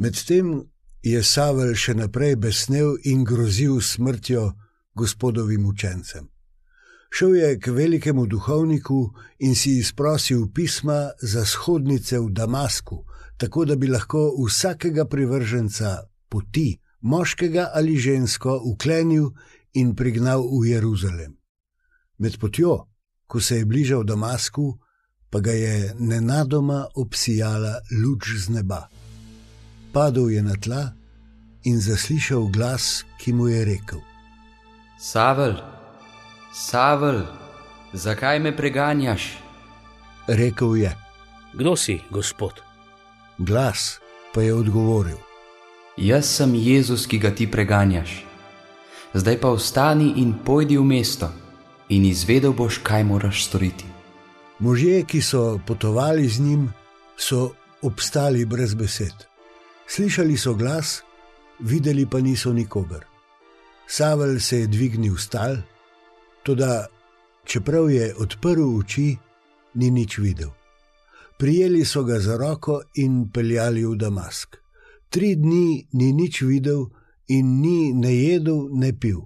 Medtem je Savel še naprej besnel in grozil smrtjo Gospodovim učencem. Šel je k velikemu duhovniku in si izprosil pisma za shodnice v Damasku, tako da bi lahko vsakega privrženca poti, moškega ali žensko, vklenil in prignal v Jeruzalem. Med potjo, ko se je bližal Damasku, pa ga je nenadoma obsijala luč z neba. Padel je na tla in zaslišal glas, ki mu je rekel: Savel, Savel, zakaj me preganjaš? Rekel je: Kdo si, Gospod? Glas pa je odgovoril: Jaz sem Jezus, ki ga ti preganjaš. Zdaj pa vstani in pojdi v mesto in izvedel boš, kaj moraš storiti. Možje, ki so potovali z njim, so obstali brez besed. Slišali so glas, videli pa niso nikogar. Savel se je dvignil s tal, toda čeprav je odprl oči, ni nič videl. Prijeli so ga za roko in peljali v Damask. 3 dni ni nič videl in ni ne jedel, ne pil.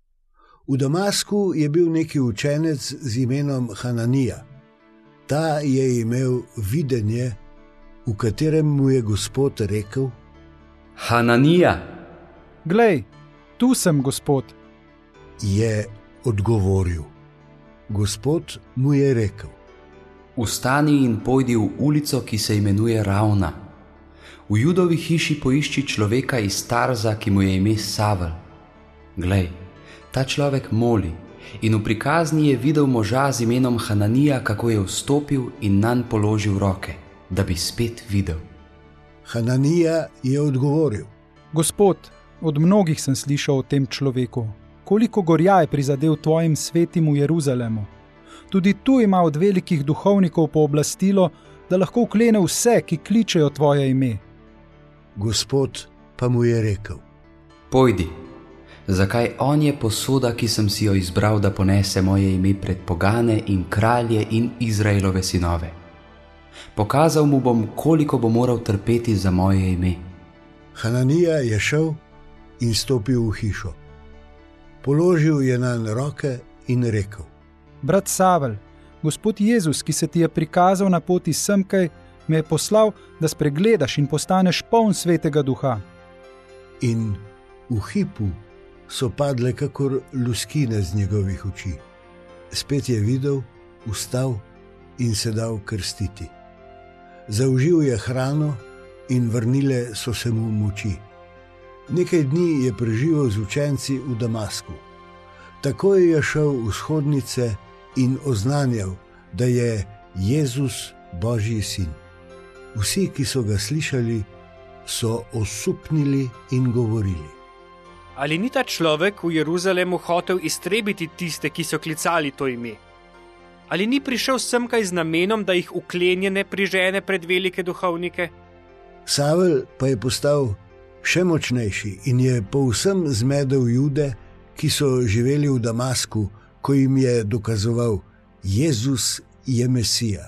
V Damasku je bil neki učenec z imenom Hananija. Ta je imel videnje, v katerem mu je Gospod rekel: Hananija! Glej, tu sem, Gospod. Je odgovoril. Gospod mu je rekel: Vstani in pojdi v ulico, ki se imenuje Ravna. V Judovi hiši poišči človeka iz Tarza, ki mu je ime Savel. Glej, ta človek moli in v prikazni je videl moža z imenom Hananija, kako je vstopil in nanj položil roke, da bi spet videl. Hananija je odgovoril: Gospod, od mnogih sem slišal o tem človeku. Koliko gorja je prizadel tvojim svetim v Jeruzalemu. Tudi tu ima od velikih duhovnikov pooblastilo, da lahko vklene vse, ki kličejo tvoje ime. Gospod pa mu je rekel: Pojdi, zakaj on je posoda, ki sem si jo izbral, da ponese moje ime pred pogane in kralje in Izraelove sinove. Pokazal mu bom, koliko bo moral trpeti za moje ime. Hananija je šel in stopil v hišo. Položil je nanj roke in rekel: Brat Savel, Gospod Jezus, ki se ti je prikazal na poti semkaj, me je poslal, da spregledaš in postaneš poln Svetega Duha. In v hipu so padle kakor luskine z njegovih oči. Spet je videl, vstal in se dal krstiti. Zaužil je hrano in vrnile so se mu moči. Nekaj dni je preživel z učenci v Damasku. Takoj je šel v shodnice in oznanjal, da je Jezus Božji sin. Vsi, ki so ga slišali, so osupnili in govorili: Ali ni ta človek v Jeruzalemu hotel iztrebiti tiste, ki so klicali to ime? Ali ni prišel semkaj z namenom, da jih uklenjene prižene pred velike duhovnike? Savel pa je postal še močnejši in je povsem zmedel Jude, ki so živeli v Damasku, ko jim je dokazoval: Jezus je Mesija.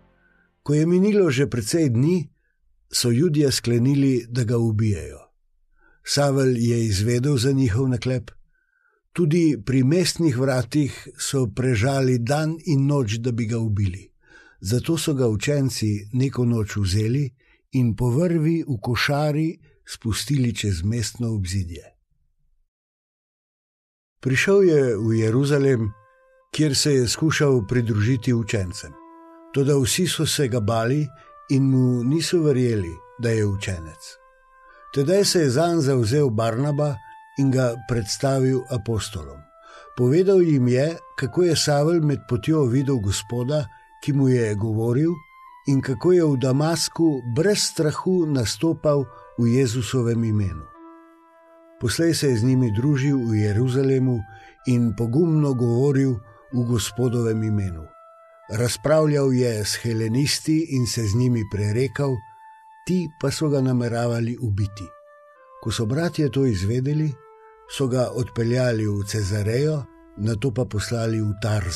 Ko je minilo že precej dni, so Judje sklenili, da ga ubijejo. Savel je izvedel za njihov naklep. Tudi pri mestnih vratih so prežali dan in noč, da bi ga ubili. Zato so ga učenci neko noč vzeli in po vrvi v košari spustili čez mestno obzidje. Prišel je v Jeruzalem, kjer se je skušal pridružiti učencem. Toda vsi so se ga bali in mu niso verjeli, da je učenec. Tedaj se je zanj zavzel Barnaba in ga predstavil apostolom. Povedal jim je, kako je Savel med potjo videl Gospoda, ki mu je govoril, in kako je v Damasku brez strahu nastopal v Jezusovem imenu. Poslej se je z njimi družil v Jeruzalemu in pogumno govoril v Gospodovem imenu. Razpravljal je s helenisti in se z njimi prerekal, ti pa so ga nameravali ubiti. Ko so bratje to izvedeli, so ga odpeljali v Cezarejo, nato pa poslali v Tarz.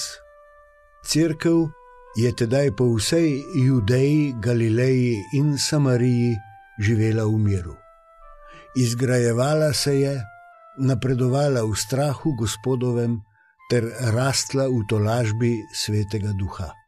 Cerkev je tedaj po vsej Judeji, Galileji in Samariji živela v miru. Izgrajevala se je, napredovala v strahu Gospodovem ter rastla v tolažbi Svetega Duha.